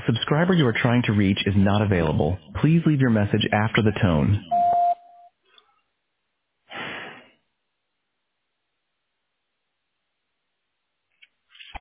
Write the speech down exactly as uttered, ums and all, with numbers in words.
The subscriber you are trying to reach is not available. Please leave your message after the tone.